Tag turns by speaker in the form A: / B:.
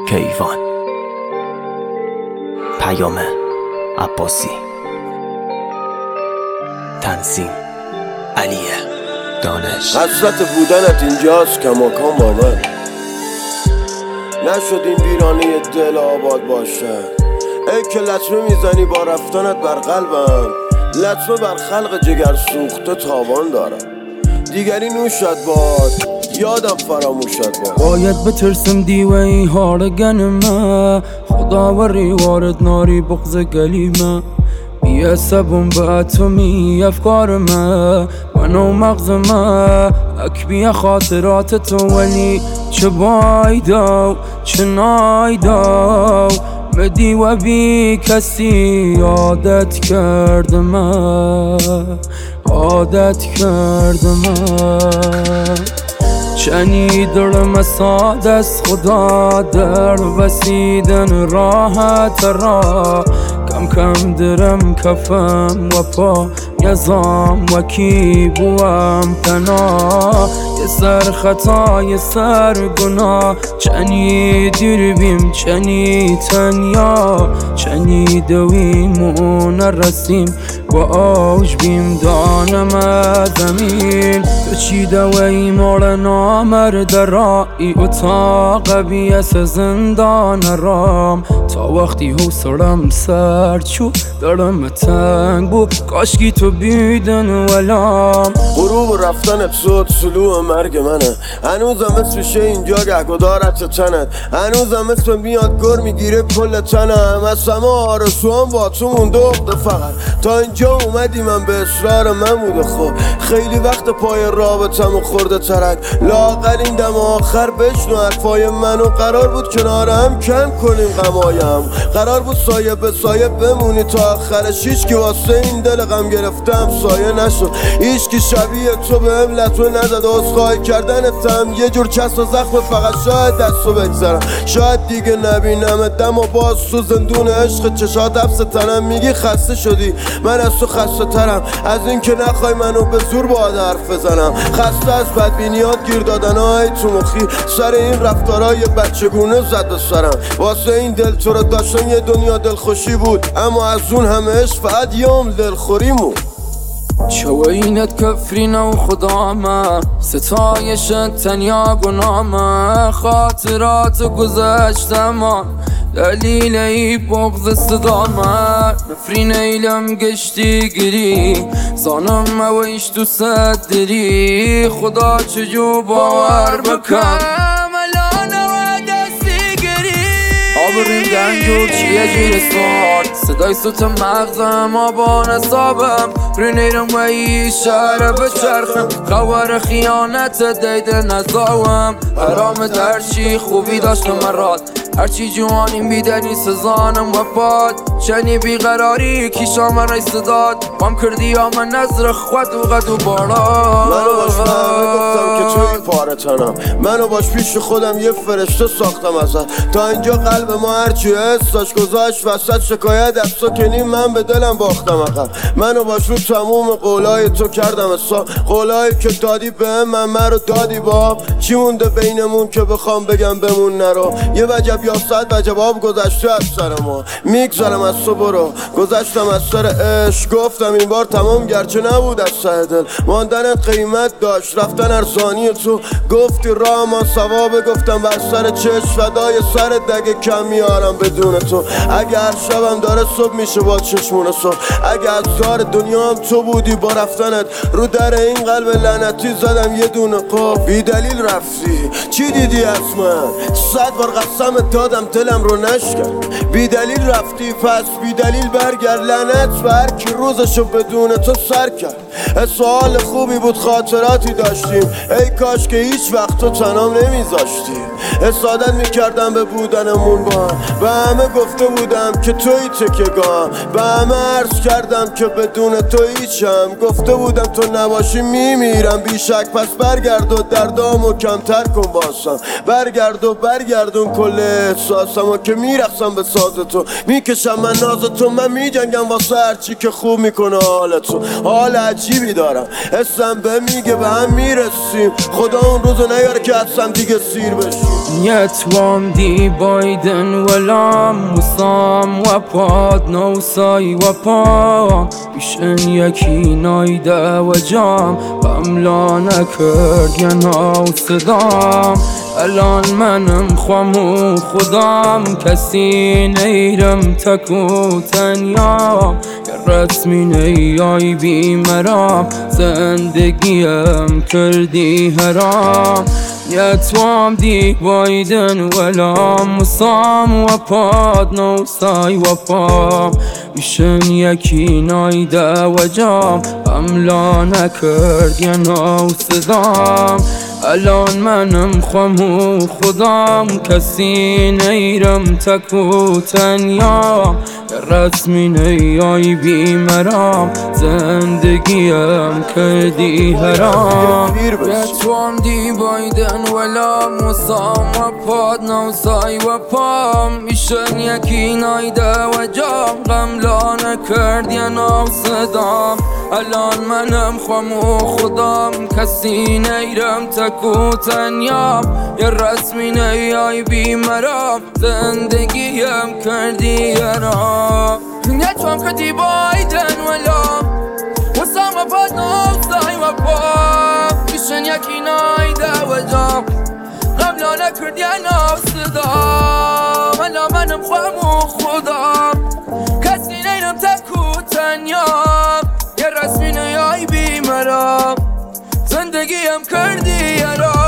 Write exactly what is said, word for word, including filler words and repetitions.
A: کیوان پیام عباسی تنظیم علیه دانش.
B: حسرت بودنت اینجاست کماکان با من، نشد این ویرانه دل آباد باشه. ای که لطمه میزنی با رفتنت بر قلبم، لطمه بر خلق جگر سوخته تاوان دارم. دیگری نوشد باد یادم فراموشد باد.
C: باید بترسم دیوی هارگنمه، خدا وری وارد ناری بغز گلیمه. بی سبون به اتمی افکارمه، من و مغزمه اکبی خاطرات تو، ولی چه بایدو چه نایدو بدی و بی کسی عادت کردمه عادت کردمه. شنیدم ساد از خدا در وسیدن راحت را، کم کم درم کفم و پا یزام و کی بوام تنها. یه سر خطا یه سر گناه، چنی دیر بیم چنی تنیا، چنی دویمون رسیم و آوش بیم دانم زمین. تو چی دوی مال نامرد را، ای اتاق بیس زندان رام. تا وقتی حوصلم سر چو دارم تنگ بو، کاشکی تو بیدن ولام.
B: غروب رفتنت صد سلو مرگ منه، هنوزم اسم شه اینجا گهگدارت تنت، هنوزم اسم میاد گر میگیره کل تنم. از همه آرزوام با تو مونده اقده فقط، تا اینجا اومدی من به اصرار من بوده. خب خیلی وقت پای رابطم و خورده ترک، لاغر این دم آخر بشنو حرفای منو. قرار بود کنارم کم کنیم غمایم، قرار بود سایه به سایه بمونی تا آخرش. هیچ که واسه این دل غم گرفتم سایه نشد، هیچ که شبیه تو بهم لطمه نداد. عذرخواهی کردنتم یه جور کس و زخم، فقط شاید دستو بگذرم، شاید دیگه نبینم دم و باز تو زندون عشق چشات حبس تنم. میگی خسته شدی، من از تو خسته ترم از این که نخوای منو به زور باید حرف بزنم. خسته از بدبینیات گیر دادن های تو مخی، سر این رفتارای بچگونه زد به سرم. واسه این دل تو رو داشتن یه دنیا دلخوشی بود، اما از اون همه عشق فقط یه عمر دلخوریمون.
C: چوینت کفرینه و خدامه، ستایشت تنیا گنامه. خاطرات گذشتمان دلیل ای بغض صدامه. نفرین ایلم گشتی گری، زانم اویش تو صدری. خدا چجو باور بکن آبریم گنجور چیه جیر سارد، صدای سوت مغزم آبان اصابم. رینیرم و ای شهر بچرخم، خبر خیانت دیده نزاوم. حرام درچی خوبی داشتم مراد، هرچی جوانیم بیدنی سزانم و باد. چنی بیقراری کیشام رئیس داد، بام کردی یا من نظر خود و قد و بارا.
B: منو باش همه گفتم که توی پاره تنم، منو باش پیش خودم یه فرشته ساختم ازت. تا اینجا قلب ما هرچی حس داشت گذاشت وسط، شکایت از تو کنی من به دلم باختم عقب. منو باش رو تموم قولای تو کردم حساب، قولایی که دادی به من من رو دادی باب. چی مونده بینمون که بخوام بگم بمون نرو؟ یه وجب یا صد وجب آب گذشته از سر ما. میگذارم از تو برو، گذشتم از سر عشق، گفتم این بار تمام گرچه نبود از سر دل. ماندنت قیمت داشت رفتن ارزانی، تو گفتی راه ما ثوابه، گفتم بر سر چشم فدای سر دگه کم میارم بدون تو. اگر شبم داره صبح میشه با چشمون صبح، اگر از دار دنیا هم تو بودی با رفتنت رو در این قلب لعنتی زدم یه دونه قف. بی دلیل رفتی چی دیدی از من؟ صد بار قسمت دادم دلم رو نشکن. بی دلیل رفتی پس بی دلیل برگرد، لعنت به هر کی روزشو بدون تو سر کرد. سوال خوبی بود خاطراتی داشتیم، ای کاش که هیچ وقت تو تنام نمیذاشتی. حسادت میکردم به بودنمون با هم، به همه گفته بودم که توی تکیه‌گاهم، به همه عرض کردم که بدون تو هیچم. گفته بودم تو نباشی میمیرم بیشک، پس برگرد و دردامو کمتر کن باسم. برگرد و برگردون کل احساسم و که میرقصم به ساز تو، میکشم من ناز تو، من میجنگم واسه هرچی که خوب میکنه حال تو. حال عجیبی دارم، حسم به میگه به هم میرسیم، خدا اون روزو نیاره که حدسم دیگه سیر بشیم.
C: یتوام دی بایدن ولام وسام و پاد نوسای و پام بیشن یکی نایده و جام بملا نکرد یا ناو صدام. الان منم خوام و خودم کسی نیرم تک و تنیام، یه رسمی نیای بی مرام زندگیم کردی حرام. یتوام دی بایدن ولام وسام و پاد نوسای و پام بیشن یکی نایده و جام املا نکرد یا ناو صدام. الان منم خوام و خودم کسی نیرم تک و تنیام، یه رسمی نیای بی مرام زندگیم کردی حرام. یتوام دی بایدن ولام وسام و پاد نوسای و پام بیشن یکی نایده و جام غملا نکرد یا ناو صدام. الان منم خوام و خودم کسی نیرم تک و تنیام، یه رسمی نیای بی مرام زندگیم کردی حرام. یتوام کردی بایدن ولام وسام و پاد نوسای و پام بیشن یکی نایده و جام غملا نکرد یا ناو صدام. الان منم خوام و خودم کسی نیرم تک و تنیام، یه رسمی نیای بی مرام زندگیم کردی حرام.